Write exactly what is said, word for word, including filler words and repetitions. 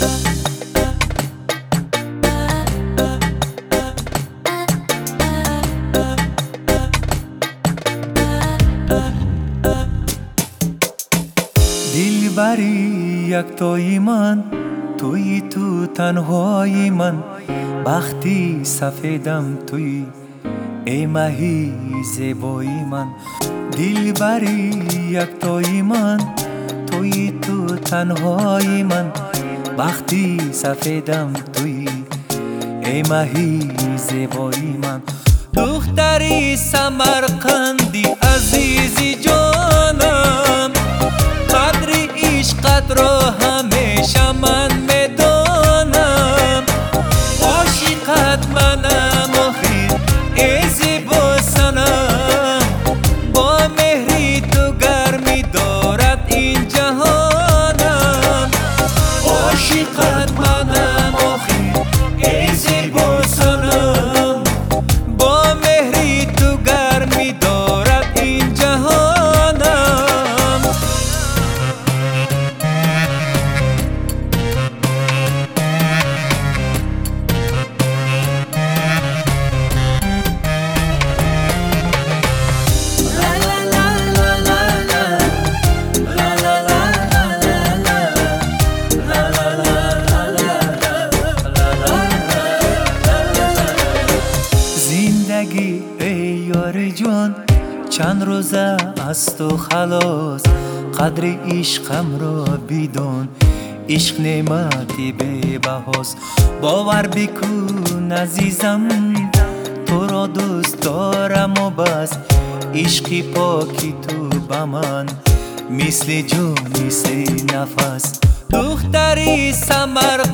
دلبری یکتای من، توی تو تنهای من، وقتی سفیدم توی ای ماهی زیبای من. دلبری یکتای من، توی تو تنهای من، وقتی سفیدم توی ای ماهی زیبای من. دختری سمرقندی عزیزی جانم، قدر عشقت را همیشه من میدانم. عاشقت منم آخی ای زیبا صنم، با مهری تو گرمی دارد این جهانم. عاشقت منم آخی ای زیبا صنم، با مهری تو گرمی دارد این جهانم. زندگی ای یار جان، چند روزه از تو خلاص، قدر عشقم را بدون، عشق نعمتی بی بهاست. باور بکن عزیزم تو را دوست دارم و بس، عشق پاکی تو به من مثل جون مثل نفس. دختری سمر